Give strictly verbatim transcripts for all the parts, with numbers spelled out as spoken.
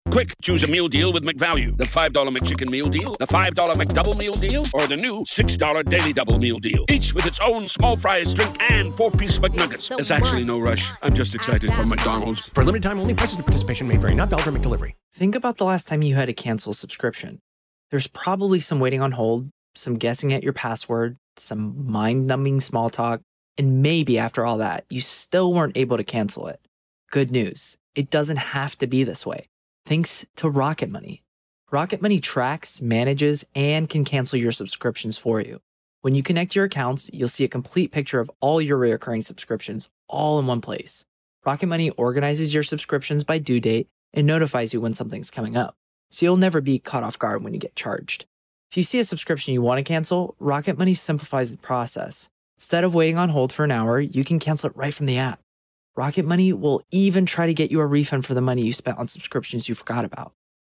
Quick, choose a meal deal with McValue. The five dollar McChicken meal deal, the five dollar McDouble meal deal, or the new six dollar Daily Double meal deal. Each with its own small fries, drink, and four-piece McNuggets. There's actually no rush. I'm just excited for McDonald's. For limited time only, prices and participation may vary. Not valid for McDelivery. Think about the last time you had to cancel a subscription. There's probably some waiting on hold, some guessing at your password, some mind-numbing small talk, and maybe after all that, you still weren't able to cancel it. Good news. It doesn't have to be this way. Thanks to Rocket Money. Rocket Money tracks, manages, and can cancel your subscriptions for you. When you connect your accounts, you'll see a complete picture of all your recurring subscriptions all in one place. Rocket Money organizes your subscriptions by due date and notifies you when something's coming up, so you'll never be caught off guard when you get charged. If you see a subscription you want to cancel, Rocket Money simplifies the process. Instead of waiting on hold for an hour, you can cancel it right from the app. Rocket Money will even try to get you a refund for the money you spent on subscriptions you forgot about.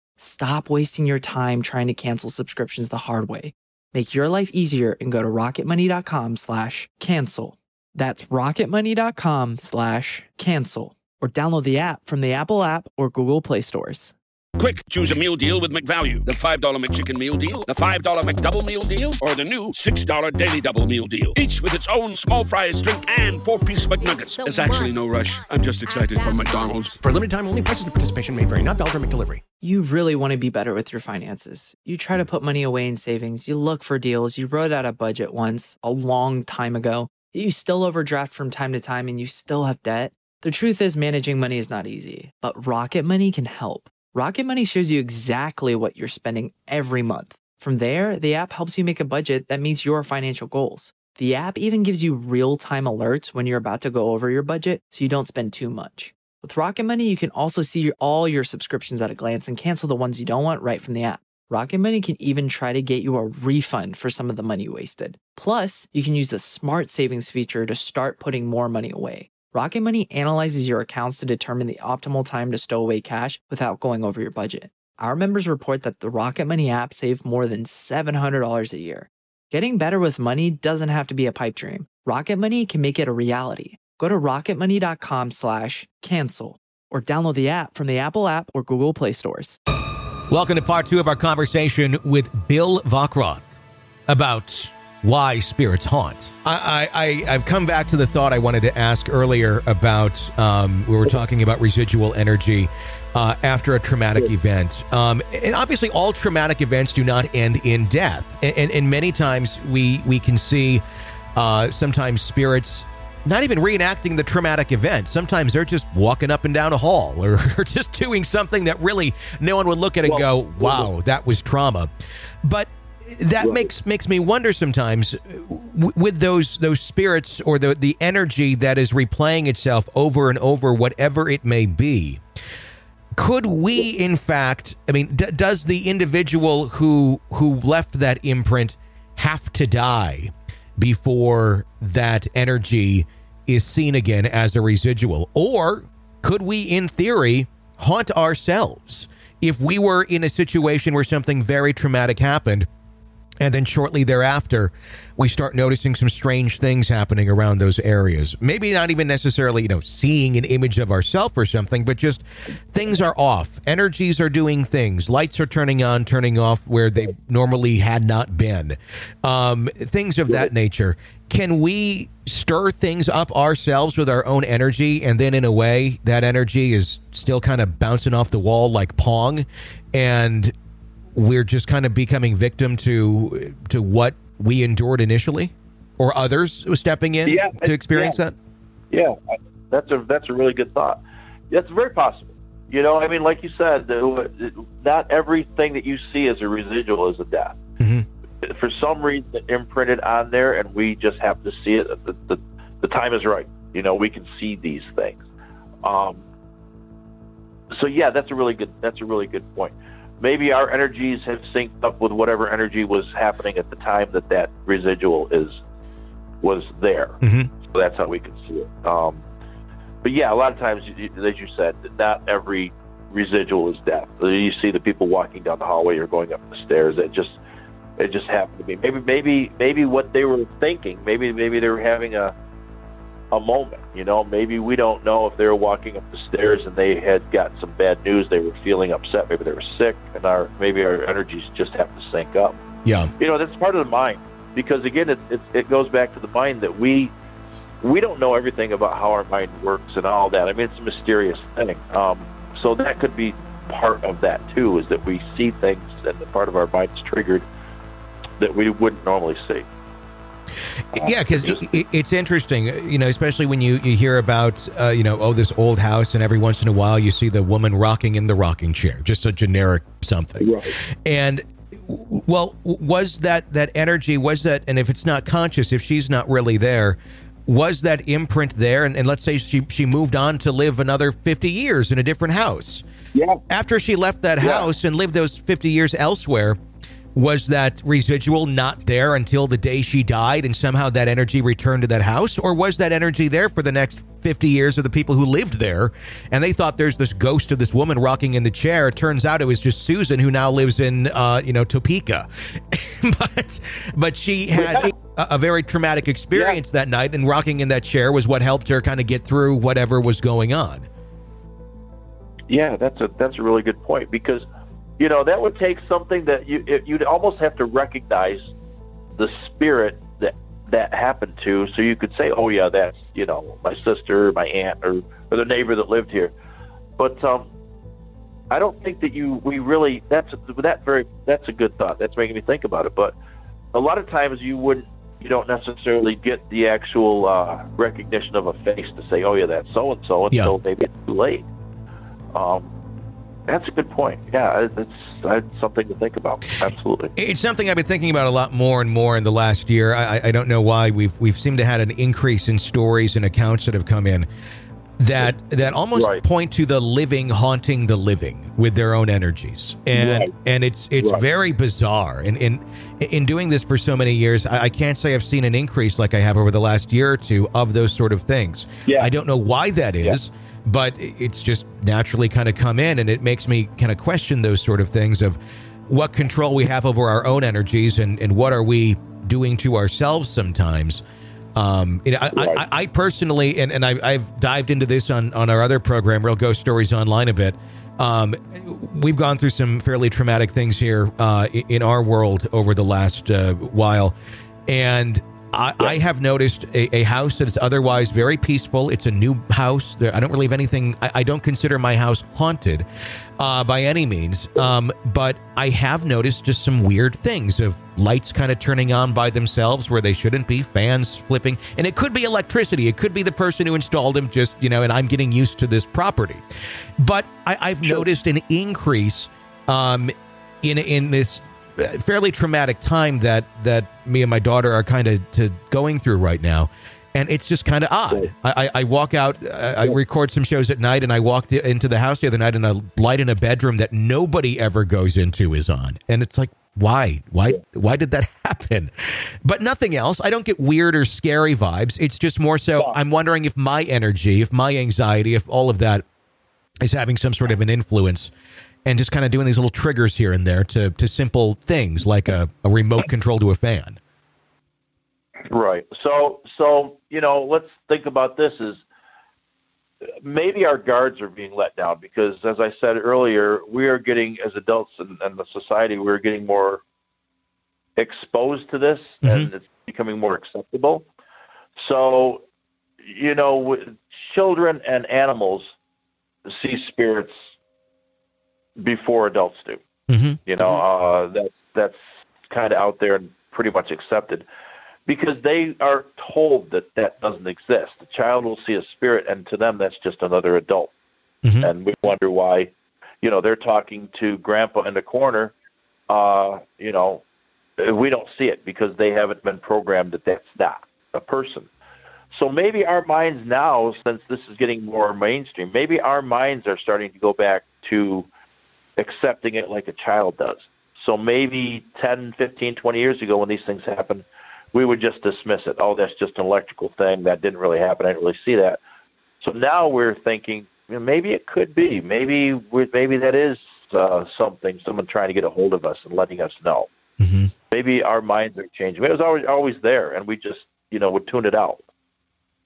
Stop wasting your time trying to cancel subscriptions the hard way. Make your life easier and go to rocketmoney.com slash cancel. That's rocketmoney.com slash cancel. Or download the app from the Apple app or Google Play stores. Quick, choose a meal deal with McValue. The five dollar McChicken meal deal, the five dollar McDouble meal deal, or the new six dollar Daily Double meal deal. Each with its own small fries, drink, and four-piece McNuggets. There's actually no rush. I'm just excited for McDonald's. For limited time only, prices and participation may vary. Not valid for McDelivery. You really want to be better with your finances. You try to put money away in savings. You look for deals. You wrote out a budget once, a long time ago. You still overdraft from time to time and you still have debt. The truth is managing money is not easy, but Rocket Money can help. Rocket Money shows you exactly what you're spending every month. From there, the app helps you make a budget that meets your financial goals. The app even gives you real-time alerts when you're about to go over your budget so you don't spend too much. With Rocket Money, you can also see all your subscriptions at a glance and cancel the ones you don't want right from the app. Rocket Money can even try to get you a refund for some of the money wasted. Plus, you can use the Smart Savings feature to start putting more money away. Rocket Money analyzes your accounts to determine the optimal time to stow away cash without going over your budget. Our members report that the Rocket Money app saved more than seven hundred dollars a year. Getting better with money doesn't have to be a pipe dream. Rocket Money can make it a reality. Go to rocketmoney.com slash cancel or download the app from the Apple app or Google Play stores. Welcome to part two of our conversation with Bill Vockroth about why spirits haunt. I, I, I've come back to the thought I wanted to ask earlier about, um, we were talking about residual energy uh, after a traumatic event. Um, and obviously all traumatic events do not end in death. And, and, and many times we, we can see uh, sometimes spirits not even reenacting the traumatic event. Sometimes they're just walking up and down a hall or, or just doing something that really no one would look at and well, go, wow, that was trauma. But that right. makes makes me wonder sometimes w- with those those spirits or the the energy that is replaying itself over and over, whatever it may be. Could we, in fact, I mean, d- does the individual who who left that imprint have to die before that energy is seen again as a residual? Or could we, in theory, haunt ourselves if we were in a situation where something very traumatic happened? And then shortly thereafter, we start noticing some strange things happening around those areas. Maybe not even necessarily, you know, seeing an image of ourselves or something, but just things are off. Energies are doing things. Lights are turning on, turning off where they normally had not been. Um, things of that nature. Can we stir things up ourselves with our own energy, and then in a way, that energy is still kind of bouncing off the wall like Pong, and we're just kind of becoming victim to to what we endured initially, or others stepping in yeah, to experience yeah. that? Yeah, that's a that's a really good thought. That's very possible. You know, I mean, like you said, not everything that you see as a residual is a death. Mm-hmm. For some reason, it imprinted on there, and we just have to see it. The, the, the time is right. You know, we can see these things. Um, so yeah, that's a really good that's a really good point. Maybe our energies have synced up with whatever energy was happening at the time that that residual is was there. Mm-hmm. So that's how we can see it. Um, but yeah, a lot of times, as you said, not every residual is death. You see the people walking down the hallway or going up the stairs. It just it just happened to be maybe maybe maybe what they were thinking. Maybe maybe they were having a a moment. You know, maybe we don't know if they were walking up the stairs and they had got some bad news. They were feeling upset. Maybe they were sick, and our maybe our energies just have to sync up. Yeah. You know, that's part of the mind, because again, it it, it goes back to the mind that we we don't know everything about how our mind works and all that. I mean, it's a mysterious thing. Um, so that could be part of that too, is that we see things and the part of our mind is triggered that we wouldn't normally see. Yeah, because it, it, it's interesting, you know, especially when you, you hear about, uh, you know, oh, this old house, and every once in a while you see the woman rocking in the rocking chair, just a generic something. Right. And, well, was that, that energy, was that, and if it's not conscious, if she's not really there, was that imprint there? And, and let's say she, she moved on to live another fifty years in a different house. Yeah. After she left that Yeah. house and lived those fifty years elsewhere, was that residual not there until the day she died, and somehow that energy returned to that house? Or was that energy there for the next fifty years of the people who lived there, and they thought there's this ghost of this woman rocking in the chair? It turns out it was just Susan, who now lives in, uh, you know, Topeka. but but she had a, a very traumatic experience yeah. that night, and rocking in that chair was what helped her kind of get through whatever was going on. Yeah, that's a that's a really good point, because you know, that would take something that you it, you'd almost have to recognize the spirit that that happened to, so you could say, oh yeah, that's, you know, my sister, my aunt, or, or the neighbor that lived here. But um, I don't think that you we really that's that very that's a good thought. That's making me think about it. But a lot of times you wouldn't you don't necessarily get the actual uh, recognition of a face to say, oh yeah, that's so and so, until maybe it's too late. Um, That's a good point. Yeah, it's, it's something to think about. Absolutely. It's something I've been thinking about a lot more and more in the last year. I, I don't know why. We've we've seemed to have an increase in stories and accounts that have come in that that almost right. point to the living haunting the living with their own energies. And right. and it's it's right. very bizarre. And in, in doing this for so many years, I, I can't say I've seen an increase like I have over the last year or two of those sort of things. Yeah. I don't know why that is. Yeah. But it's just naturally kind of come in, and it makes me kind of question those sort of things of what control we have over our own energies, and, and what are we doing to ourselves sometimes. Um, you know, I, I, I personally, and, and I, I've dived into this on, on our other program, Real Ghost Stories Online, a bit. Um, we've gone through some fairly traumatic things here uh, in our world over the last uh, while. And I, I have noticed a, a house that is otherwise very peaceful. It's a new house. There, I don't really have anything. I, I don't consider my house haunted uh, by any means. Um, but I have noticed just some weird things of lights kind of turning on by themselves where they shouldn't be, fans flipping. And it could be electricity. It could be the person who installed them just, you know, and I'm getting used to this property. But I, I've noticed an increase um, in in this fairly traumatic time that that me and my daughter are kind of to going through right now, and it's just kind of odd. I, I, I walk out, I, I record some shows at night, and I walked into the house the other night, and a light in a bedroom that nobody ever goes into is on, and it's like, why, why, why did that happen? But nothing else. I don't get weird or scary vibes. It's just more so I'm wondering if my energy, if my anxiety, if all of that is having some sort of an influence. And just kind of doing these little triggers here and there to, to simple things like a, a remote control to a fan. Right. So, so you know, let's think about this is maybe our guards are being let down because, as I said earlier, we are getting, as adults in, in the society, we're getting more exposed to this, mm-hmm. and it's becoming more acceptable. So, you know, children and animals see spirits before adults do. Mm-hmm. You know, uh, that, that's kind of out there and pretty much accepted because they are told that that doesn't exist. The child will see a spirit, and to them, that's just another adult. Mm-hmm. And we wonder why, you know, they're talking to grandpa in the corner. Uh, you know, we don't see it because they haven't been programmed that that's not a person. So maybe our minds now, since this is getting more mainstream, maybe our minds are starting to go back to accepting it like a child does. So maybe ten, fifteen, twenty years ago when these things happen, we would just dismiss it. Oh, that's just an electrical thing. That didn't really happen. I didn't really see that. So now we're thinking, you know, maybe it could be. Maybe we maybe that is uh, something, someone trying to get a hold of us and letting us know. Mm-hmm. Maybe our minds are changing. It was always always there, and we just, you know, would tune it out.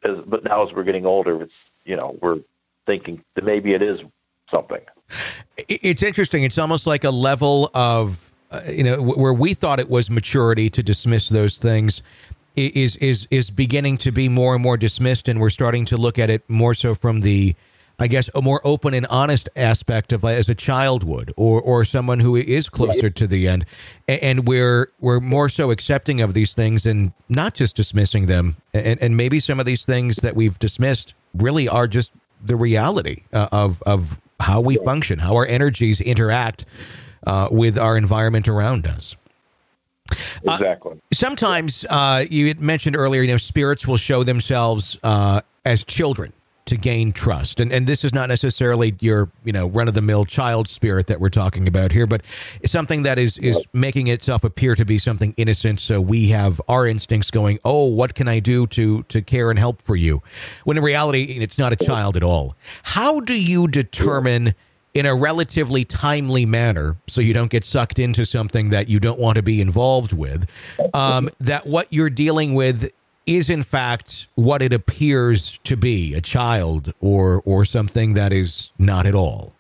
as, but now as we're getting older, it's, you know, we're thinking that maybe it is something. It's interesting. It's almost like a level of, uh, you know, where we thought it was maturity to dismiss those things is, is, is beginning to be more and more dismissed. And we're starting to look at it more so from the, I guess, a more open and honest aspect of as a child would, or or someone who is closer to the end. And we're we're more so accepting of these things and not just dismissing them. And, and maybe some of these things that we've dismissed really are just the reality uh, of of how we function, how our energies interact uh, with our environment around us. Exactly. Uh, sometimes uh, you had mentioned earlier, you know, spirits will show themselves uh, as children to gain trust. And and this is not necessarily your, you know, run-of-the-mill child spirit that we're talking about here, but it's something that is, is making itself appear to be something innocent, so we have our instincts going, oh, what can I do to to care and help for you? When in reality, it's not a child at all. How do you determine in a relatively timely manner, so you don't get sucked into something that you don't want to be involved with, um, that what you're dealing with is in fact what it appears to be, a child or or something that is not at all?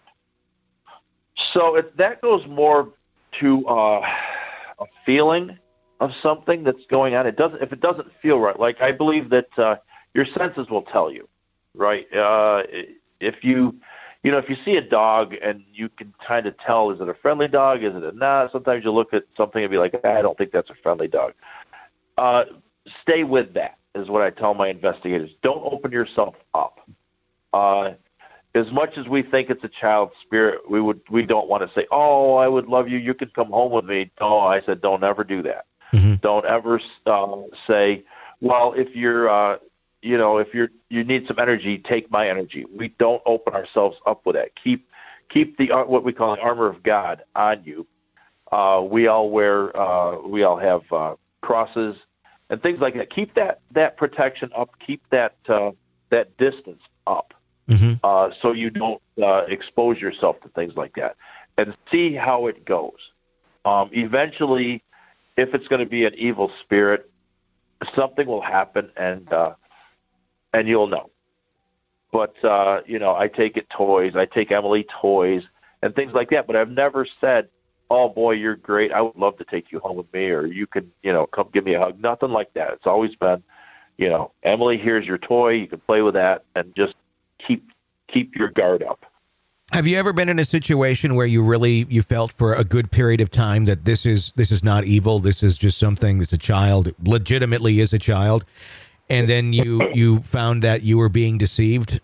So it, that goes more to uh, a feeling of something that's going on. It doesn't, if it doesn't feel right. Like I believe that uh, your senses will tell you, right? Uh, if you, you know, if you see a dog and you can kind of tell, is it a friendly dog? Is it a not? Sometimes you look at something and be like, I don't think that's a friendly dog. Uh, Stay with that is what I tell my investigators. Don't open yourself up. Uh, as much as we think it's a child spirit, we would we don't want to say, "Oh, I would love you. You could come home with me." No, I said, don't ever do that. Mm-hmm. Don't ever uh, say, "Well, if you're, uh, you know, if you're you need some energy, take my energy." We don't open ourselves up with that. Keep keep the uh, what we call the armor of God on you. Uh, we all wear uh, we all have uh, crosses and things like that. Keep that, that protection up. Keep that uh, that distance up, mm-hmm. uh, so you don't uh, expose yourself to things like that. And see how it goes. Um, eventually, if it's going to be an evil spirit, something will happen, and uh, and you'll know. But uh, you know, I take it toys. I take Emily toys and things like that. But I've never said, "Oh boy, you're great. I would love to take you home with me," or "You can, you know, come give me a hug." Nothing like that. It's always been, you know, "Emily, here's your toy. You can play with that," and just keep keep your guard up. Have you ever been in a situation where you really you felt for a good period of time that this is this is not evil, this is just something that's a child, it legitimately is a child, and then you you found that you were being deceived?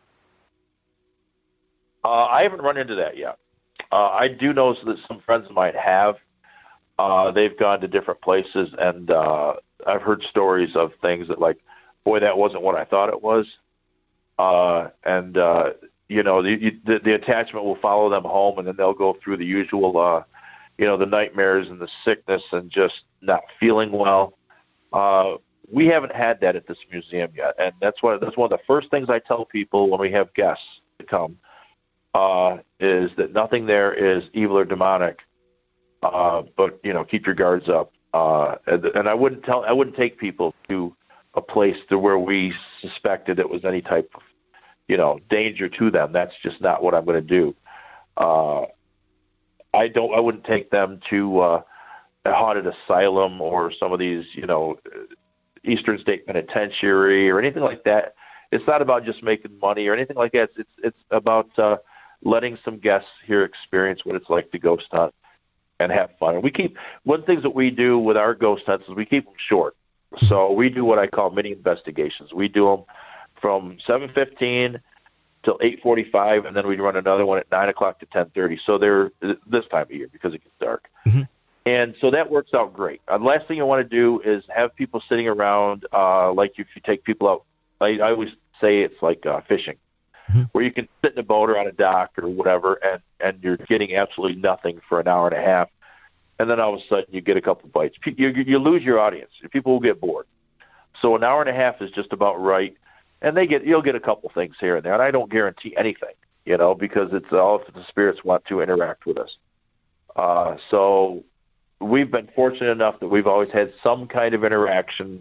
Uh, I haven't run into that yet. Uh, I do know that some friends of mine have. Uh, they've gone to different places, and uh, I've heard stories of things that, like, boy, that wasn't what I thought it was. Uh, and, uh, you know, the, the, the attachment will follow them home, and then they'll go through the usual, uh, you know, the nightmares and the sickness and just not feeling well. Uh, we haven't had that at this museum yet, and that's one, that's one of the first things I tell people when we have guests to come. Uh, is that nothing there is evil or demonic, uh, but you know, keep your guards up. Uh, and, and I wouldn't tell, I wouldn't take people to a place to where we suspected it was any type of, you know, danger to them. That's just not what I'm going to do. Uh, I don't, I wouldn't take them to uh, a haunted asylum or some of these, you know, Eastern State Penitentiary or anything like that. It's not about just making money or anything like that. It's it's, it's about uh, letting some guests here experience what it's like to ghost hunt and have fun. And we keep, one of the things that we do with our ghost hunts is we keep them short. So we do what I call mini investigations. We do them from seven fifteen till eight forty-five, and then we run another one at nine o'clock to ten thirty. So they're this time of year because it gets dark. Mm-hmm. And so that works out great. Uh, the last thing you want to do is have people sitting around, uh, like if you take people out, I, I always say it's like uh, fishing. Mm-hmm. Where you can sit in a boat or on a dock or whatever, and, and you're getting absolutely nothing for an hour and a half, and then all of a sudden you get a couple bites. You, you lose your audience. People will get bored. So an hour and a half is just about right, and they get you'll get a couple things here and there, and I don't guarantee anything, you know, because it's all if the spirits want to interact with us. Uh, so we've been fortunate enough that we've always had some kind of interaction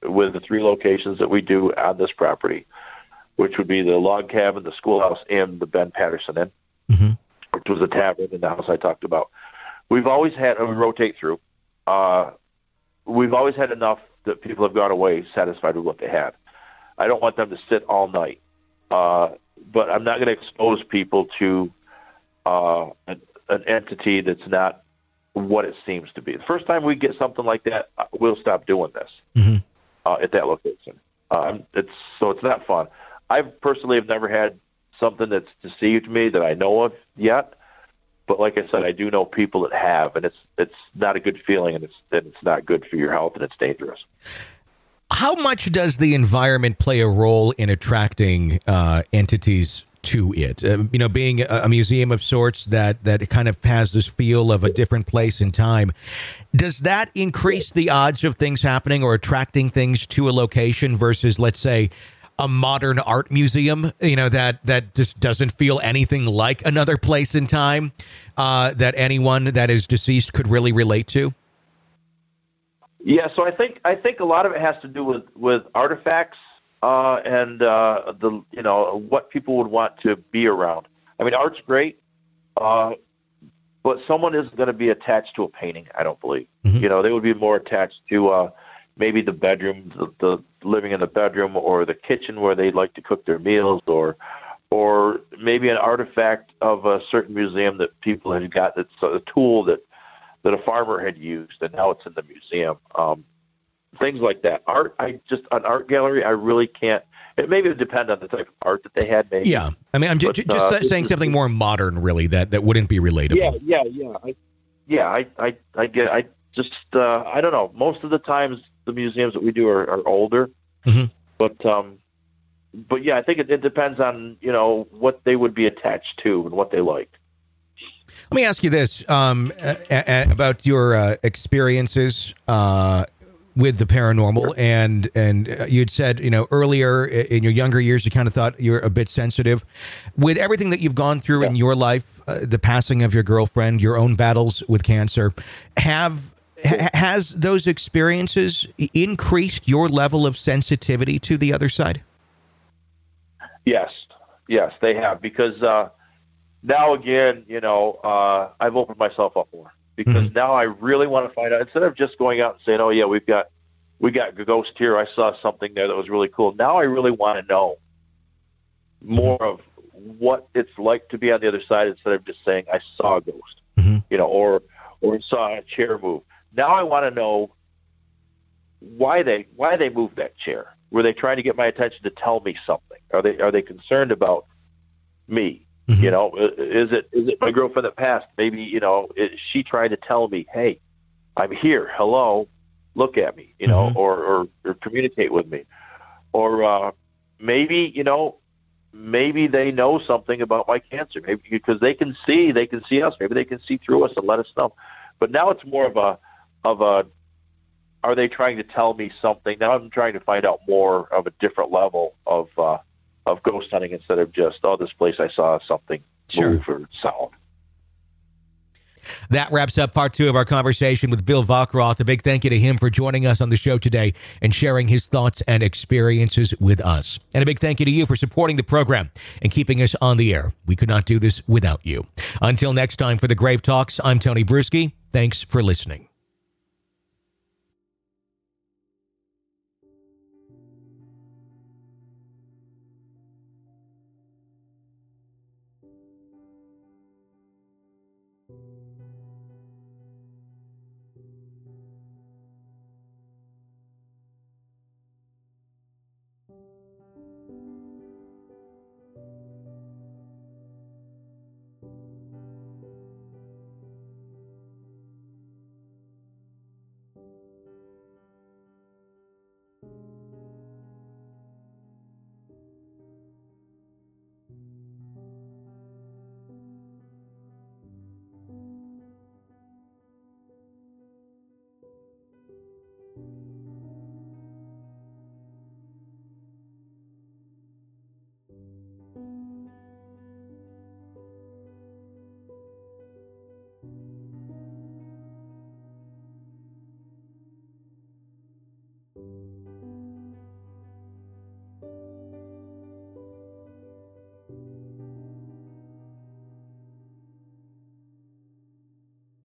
with the three locations that we do on this property, which would be the log cabin, the schoolhouse, and the Ben Patterson Inn, mm-hmm. which was a tavern in the house I talked about. We've always had, and we rotate through, uh, we've always had enough that people have gone away satisfied with what they had. I don't want them to sit all night, uh, but I'm not going to expose people to uh, an, an entity that's not what it seems to be. The first time we get something like that, we'll stop doing this mm-hmm. uh, at that location. Um, it's so it's not fun. I personally have never had something that's deceived me that I know of yet. But like I said, I do know people that have, and it's it's not a good feeling, and it's and it's not good for your health, and it's dangerous. How much does the environment play a role in attracting uh, entities to it? Uh, you know, being a, a museum of sorts that that kind of has this feel of a different place in time, does that increase the odds of things happening or attracting things to a location versus, let's say, a modern art museum, you know, that, that just doesn't feel anything like another place in time uh, that anyone that is deceased could really relate to? Yeah, so I think I think a lot of it has to do with, with artifacts uh, and uh, the you know what people would want to be around. I mean, art's great, uh, but someone isn't going to be attached to a painting, I don't believe. Mm-hmm. You know, they would be more attached to uh, maybe the bedroom, the, the living in the bedroom, or the kitchen where they like to cook their meals, or or maybe an artifact of a certain museum that people had got. That's a tool that, that a farmer had used, and now it's in the museum. Um, things like that. Art, I just an art gallery, I really can't. It maybe would depend on the type of art that they had. Maybe. Yeah, I mean, I'm but, j- just uh, saying something more modern, really, that, that wouldn't be relatable. Yeah, yeah, yeah. I, yeah, I, I, I get. I just, uh, I don't know. Most of the times, the museums that we do are, are older, mm-hmm. but um, but yeah, I think it, it depends on you know what they would be attached to and what they like. Let me ask you this um, a, a, about your uh, experiences uh, with the paranormal, sure. and and you'd said you know earlier in your younger years you kind of thought you're a bit sensitive. With everything that you've gone through yeah. in your life, uh, the passing of your girlfriend, your own battles with cancer, have Has those experiences increased your level of sensitivity to the other side? Yes, yes, they have. Because uh, now, again, you know, uh, I've opened myself up more. Because mm-hmm. now I really want to find out. Instead of just going out and saying, "Oh yeah, we've got we got a ghost here. I saw something there that was really cool." Now I really want to know more of what it's like to be on the other side, instead of just saying, "I saw a ghost," mm-hmm. you know, or or saw a chair move. Now I want to know why they why they moved that chair. Were they trying to get my attention to tell me something? Are they are they concerned about me? Mm-hmm. You know, is it is it my girlfriend that passed? Maybe you know, is she trying to tell me, "Hey, I'm here. Hello, look at me." You know, mm-hmm. or, or or communicate with me, or uh, maybe you know, maybe they know something about my cancer. Maybe because they can see they can see us. Maybe they can see through us and let us know. But now it's more of a of a, are they trying to tell me something? Now I'm trying to find out more of a different level of uh, of ghost hunting, instead of just, oh, this place I saw something sure. move or sound. That wraps up part two of our conversation with Bill Vockroth. A big thank you to him for joining us on the show today and sharing his thoughts and experiences with us. And a big thank you to you for supporting the program and keeping us on the air. We could not do this without you. Until next time for the Grave Talks, I'm Tony Bruschi. Thanks for listening.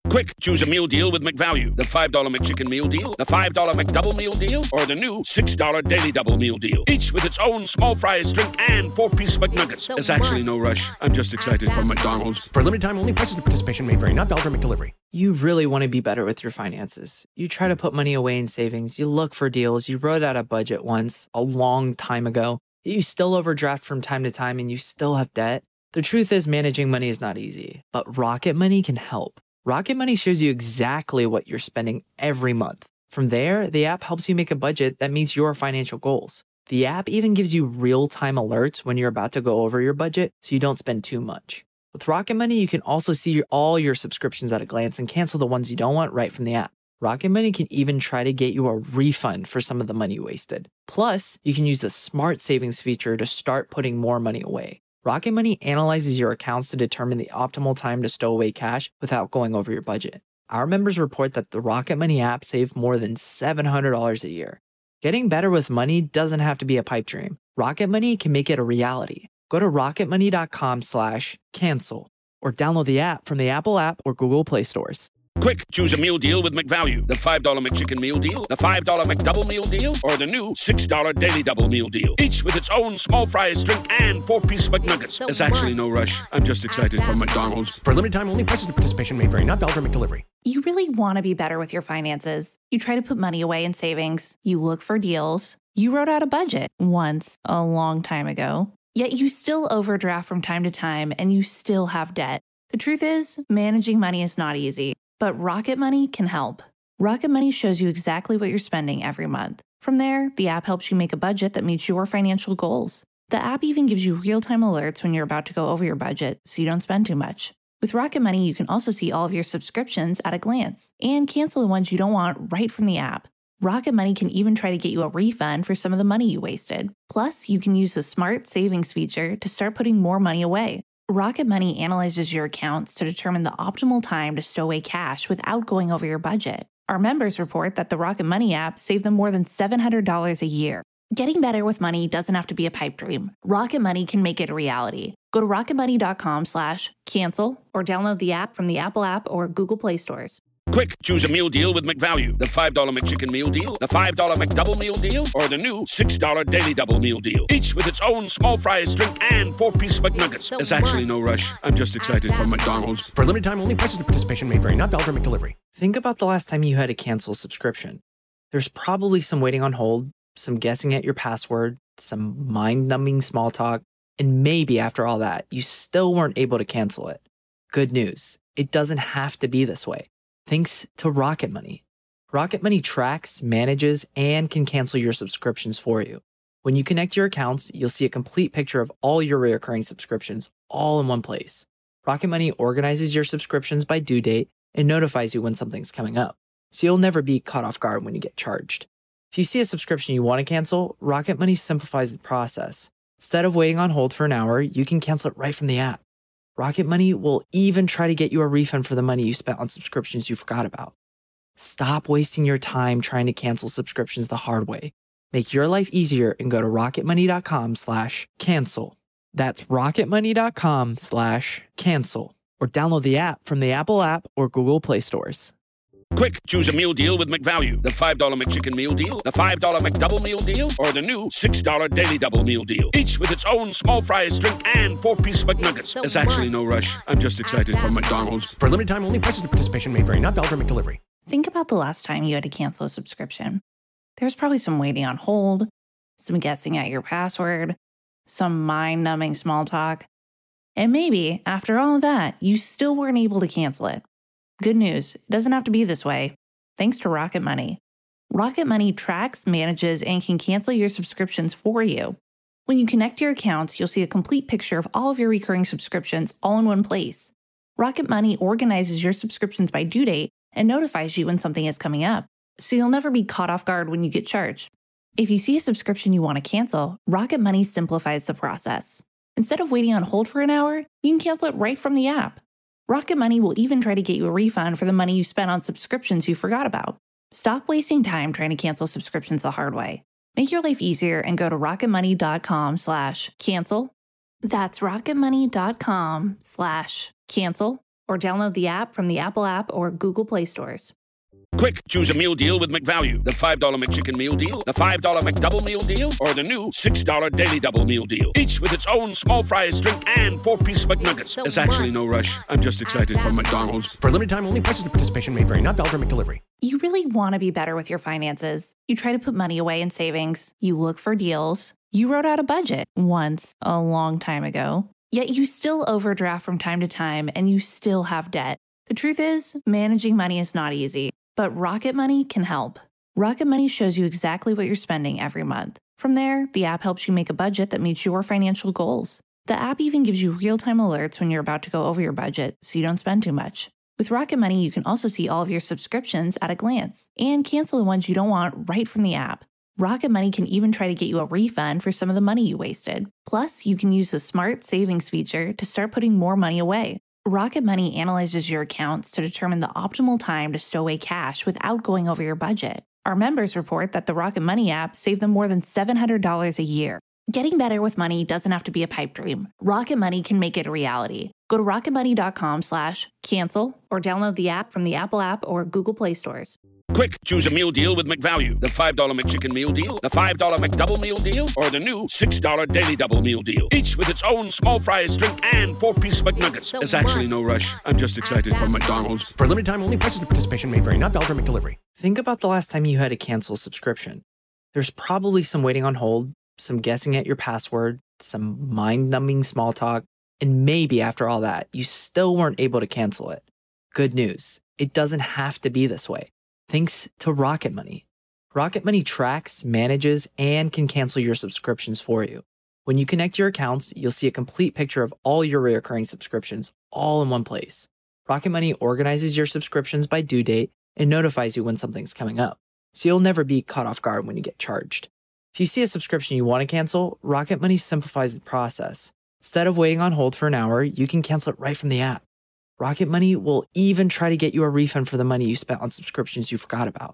Quick, choose a meal deal with McValue. The five dollar McChicken Meal Deal, the five dollar McDouble Meal Deal, or the new six dollar Daily Double Meal Deal. Each with its own small fries, drink, and four-piece McNuggets. There's actually no rush. I'm just excited for McDonald's. For limited time only, prices and participation may vary. Not valid for McDelivery. You really want to be better with your finances. You try to put money away in savings. You look for deals. You wrote out a budget once a long time ago. You still overdraft from time to time and you still have debt. The truth is managing money is not easy, but Rocket Money can help. Rocket Money shows you exactly what you're spending every month. From there, the app helps you make a budget that meets your financial goals. The app even gives you real-time alerts when you're about to go over your budget so you don't spend too much. With Rocket Money, you can also see your, all your subscriptions at a glance and cancel the ones you don't want right from the app. Rocket Money can even try to get you a refund for some of the money you wasted. Plus, you can use the Smart Savings feature to start putting more money away. Rocket Money analyzes your accounts to determine the optimal time to stow away cash without going over your budget. Our members report that the Rocket Money app saved more than seven hundred dollars a year. Getting better with money doesn't have to be a pipe dream. Rocket Money can make it a reality. Go to rocketmoney.com slash cancel or download the app from the Apple app or Google Play stores. Quick, choose a meal deal with McValue. The five dollar McChicken Meal Deal, the five dollar McDouble Meal Deal, or the new six dollar Daily Double Meal Deal. Each with its own small fries, drink, and four-piece McNuggets. There's actually no rush. I'm just excited for McDonald's. For limited time only, prices and participation may vary. Not valid for McDelivery. You really want to be better with your finances. You try to put money away in savings. You look for deals. You wrote out a budget once a long time ago. Yet you still overdraft from time to time and you still have debt. The truth is, managing money is not easy. But Rocket Money can help. Rocket Money shows you exactly what you're spending every month. From there, the app helps you make a budget that meets your financial goals. The app even gives you real-time alerts when you're about to go over your budget so you don't spend too much. With Rocket Money, you can also see all of your subscriptions at a glance and cancel the ones you don't want right from the app. Rocket Money can even try to get you a refund for some of the money you wasted. Plus, you can use the Smart Savings feature to start putting more money away. Rocket Money analyzes your accounts to determine the optimal time to stow away cash without going over your budget. Our members report that the Rocket Money app saved them more than seven hundred dollars a year. Getting better with money doesn't have to be a pipe dream. Rocket Money can make it a reality. Go to rocketmoney.com slash cancel or download the app from the Apple app or Google Play stores. Quick, choose a meal deal with McValue. The five dollar McChicken Meal Deal, the five dollar McDouble Meal Deal, or the new six dollar Daily Double Meal Deal. Each with its own small fries, drink, and four-piece McNuggets. There's actually no rush. I'm just excited for McDonald's. For limited time only, prices and participation may vary. Not valid for McDelivery. Think about the last time you had to cancel a subscription. There's probably some waiting on hold, some guessing at your password, some mind-numbing small talk, and maybe after all that, you still weren't able to cancel it. Good news, it doesn't have to be this way. Thanks to Rocket Money. Rocket Money tracks, manages, and can cancel your subscriptions for you. When you connect your accounts, you'll see a complete picture of all your recurring subscriptions all in one place. Rocket Money organizes your subscriptions by due date and notifies you when something's coming up, so you'll never be caught off guard when you get charged. If you see a subscription you want to cancel, Rocket Money simplifies the process. Instead of waiting on hold for an hour, you can cancel it right from the app. Rocket Money will even try to get you a refund for the money you spent on subscriptions you forgot about. Stop wasting your time trying to cancel subscriptions the hard way. Make your life easier and go to rocketmoney.com slash cancel. That's rocketmoney.com slash cancel. Or download the app from the Apple app or Google Play stores. Quick, choose a meal deal with McValue. The five dollar McChicken Meal Deal, the five dollar McDouble Meal Deal, or the new six dollar Daily Double Meal Deal. Each with its own small fries, drink, and four-piece McNuggets. There's actually no rush. I'm just excited for McDonald's. For limited time only, prices and participation may vary. Not valid for McDelivery. Think about the last time you had to cancel a subscription. There's probably some waiting on hold, some guessing at your password, some mind-numbing small talk. And maybe, after all of that, you still weren't able to cancel it. Good news, it doesn't have to be this way. Thanks to Rocket Money. Rocket Money tracks, manages, and can cancel your subscriptions for you. When you connect your accounts, you'll see a complete picture of all of your recurring subscriptions all in one place. Rocket Money organizes your subscriptions by due date and notifies you when something is coming up, so you'll never be caught off guard when you get charged. If you see a subscription you want to cancel, Rocket Money simplifies the process. Instead of waiting on hold for an hour, you can cancel it right from the app. Rocket Money will even try to get you a refund for the money you spent on subscriptions you forgot about. Stop wasting time trying to cancel subscriptions the hard way. Make your life easier and go to rocketmoney.com slash cancel. That's rocketmoney.com slash cancel or download the app from the Apple app or Google Play stores. Quick, choose a meal deal with McValue. The five dollar McChicken meal deal, the five dollar McDouble meal deal, or the new six dollar Daily Double meal deal. Each with its own small fries, drink, and four-piece McNuggets. So There's actually much. no rush. I'm just excited for McDonald's. For limited time only, prices and participation may vary. Not valid for McDelivery. You really want to be better with your finances. You try to put money away in savings. You look for deals. You wrote out a budget once a long time ago. Yet you still overdraft from time to time and you still have debt. The truth is, managing money is not easy, but Rocket Money can help. Rocket Money shows you exactly what you're spending every month. From there, the app helps you make a budget that meets your financial goals. The app even gives you real-time alerts when you're about to go over your budget so you don't spend too much. With Rocket Money, you can also see all of your subscriptions at a glance and cancel the ones you don't want right from the app. Rocket Money can even try to get you a refund for some of the money you wasted. Plus, you can use the Smart Savings feature to start putting more money away. Rocket Money analyzes your accounts to determine the optimal time to stow away cash without going over your budget. Our members report that the Rocket Money app saved them more than seven hundred dollars a year. Getting better with money doesn't have to be a pipe dream. Rocket Money can make it a reality. Go to rocketmoney.com slash cancel or download the app from the Apple app or Google Play stores. Quick, choose a meal deal with McValue. The five dollar McChicken meal deal, the five dollar McDouble meal deal, or the new six dollar Daily Double meal deal. Each with its own small fries, drink, and four-piece McNuggets. So There's actually much. no rush. I'm just excited for McDonald's. For limited time only, prices and participation may vary. Not valid for McDelivery. Think about the last time you had to cancel a subscription. There's probably some waiting on hold, some guessing at your password, some mind-numbing small talk, and maybe after all that, you still weren't able to cancel it. Good news, it doesn't have to be this way. Thanks to Rocket Money. Rocket Money tracks, manages, and can cancel your subscriptions for you. When you connect your accounts, you'll see a complete picture of all your recurring subscriptions all in one place. Rocket Money organizes your subscriptions by due date and notifies you when something's coming up, so you'll never be caught off guard when you get charged. If you see a subscription you want to cancel, Rocket Money simplifies the process. Instead of waiting on hold for an hour, you can cancel it right from the app. Rocket Money will even try to get you a refund for the money you spent on subscriptions you forgot about.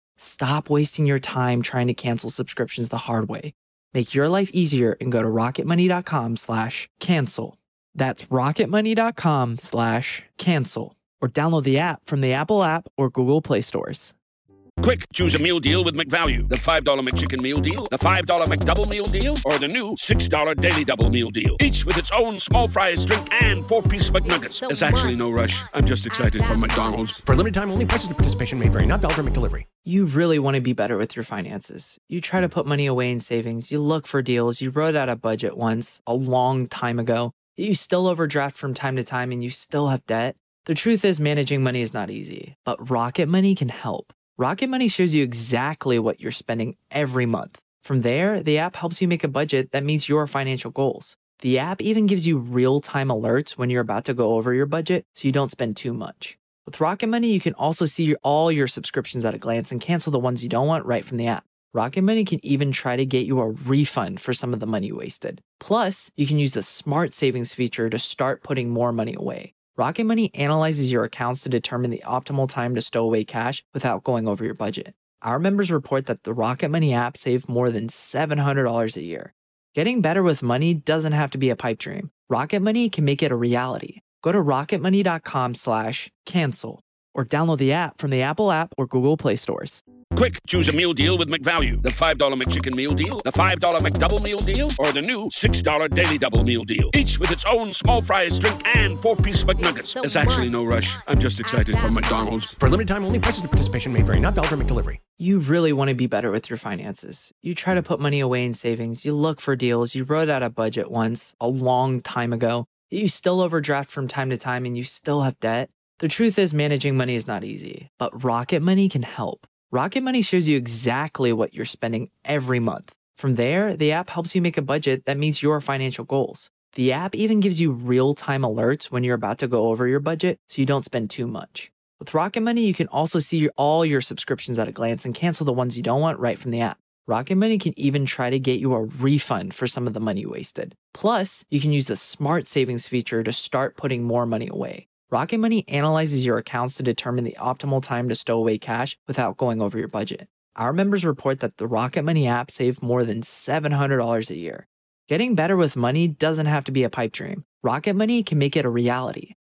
Stop wasting your time trying to cancel subscriptions the hard way. Make your life easier and go to rocketmoney.com slash cancel. That's rocketmoney.com slash cancel. Or download the app from the Apple app or Google Play stores. Quick, choose a meal deal with McValue. The five dollar McChicken meal deal, the five dollar McDouble meal deal, or the new six dollar Daily Double meal deal. Each with its own small fries, drink, and four-piece McNuggets. So There's actually much. no rush. I'm just excited for McDonald's. For limited time only, prices and participation may vary. Not valid for McDelivery. You really want to be better with your finances. You try to put money away in savings. You look for deals. You wrote out a budget once a long time ago. You still overdraft from time to time and you still have debt. The truth is, managing money is not easy, but Rocket Money can help. Rocket Money shows you exactly what you're spending every month. From there, the app helps you make a budget that meets your financial goals. The app even gives you real-time alerts when you're about to go over your budget so you don't spend too much. With Rocket Money, you can also see all your subscriptions at a glance and cancel the ones you don't want right from the app. Rocket Money can even try to get you a refund for some of the money you wasted. Plus, you can use the Smart Savings feature to start putting more money away. Rocket Money analyzes your accounts to determine the optimal time to stow away cash without going over your budget. Our members report that the Rocket Money app saved more than seven hundred dollars a year. Getting better with money doesn't have to be a pipe dream. Rocket Money can make it a reality. Go to rocketmoney.com slash cancel or download the app from the Apple app or Google Play stores. Quick, choose a meal deal with McValue. The five dollar McChicken meal deal, the five dollar McDouble meal deal, or the new six dollar Daily Double meal deal. Each with its own small fries, drink, and four-piece McNuggets. So There's actually much. no rush. I'm just excited for McDonald's. For limited time only, prices and participation may vary. Not valid for McDelivery. You really want to be better with your finances. You try to put money away in savings. You look for deals. You wrote out a budget once a long time ago. You still overdraft from time to time and you still have debt. The truth is, managing money is not easy, but Rocket Money can help. Rocket Money shows you exactly what you're spending every month. From there, the app helps you make a budget that meets your financial goals. The app even gives you real-time alerts when you're about to go over your budget so you don't spend too much. With Rocket Money, you can also see all your subscriptions at a glance and cancel the ones you don't want right from the app. Rocket Money can even try to get you a refund for some of the money you wasted. Plus, you can use the Smart Savings feature to start putting more money away. Rocket Money analyzes your accounts to determine the optimal time to stow away cash without going over your budget. Our members report that the Rocket Money app saved more than seven hundred dollars a year. Getting better with money doesn't have to be a pipe dream. Rocket Money can make it a reality.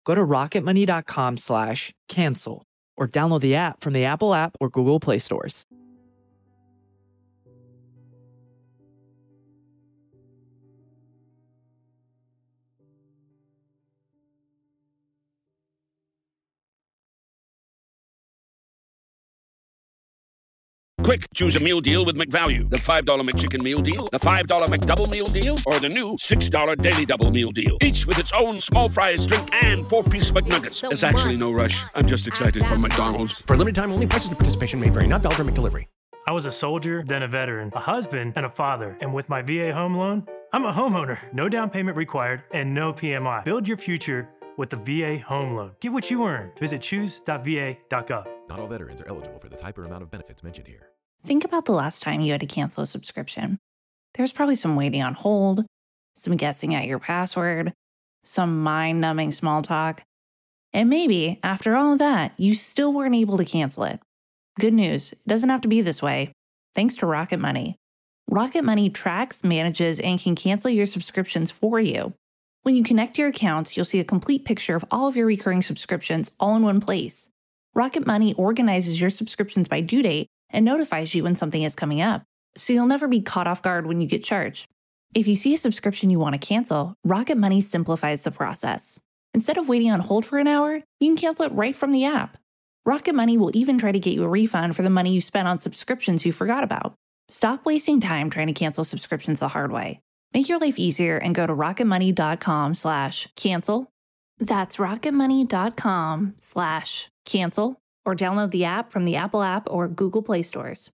Go to rocketmoney.com slash cancel or download the app from the Apple app or Google Play stores. Quick, choose a meal deal with McValue. The five dollar McChicken Meal Deal, the five dollar McDouble Meal Deal, or the new six dollar Daily Double Meal Deal. Each with its own small fries, drink, and four-piece McNuggets. There's actually no rush. I'm just excited for McDonald's. For limited time only, prices and participation may vary. Not valid for McDelivery. I was a soldier, then a veteran, a husband, and a father. And with my V A home loan, I'm a homeowner. No down payment required and no P M I. Build your future with the V A home loan. Get what you earn. Visit choose dot v a dot gov. Not all veterans are eligible for the type or amount of benefits mentioned here. Think about the last time you had to cancel a subscription. There's probably some waiting on hold, some guessing at your password, some mind-numbing small talk. And maybe, after all of that, you still weren't able to cancel it. Good news, it doesn't have to be this way. Thanks to Rocket Money. Rocket Money tracks, manages, and can cancel your subscriptions for you. When you connect your accounts, you'll see a complete picture of all of your recurring subscriptions all in one place. Rocket Money organizes your subscriptions by due date and notifies you when something is coming up, so you'll never be caught off guard when you get charged. If you see a subscription you want to cancel, Rocket Money simplifies the process. Instead of waiting on hold for an hour, you can cancel it right from the app. Rocket Money will even try to get you a refund for the money you spent on subscriptions you forgot about. Stop wasting time trying to cancel subscriptions the hard way. Make your life easier and go to rocketmoney.com slash cancel. That's rocketmoney.com slash cancel. Or download the app from the Apple app or Google Play stores.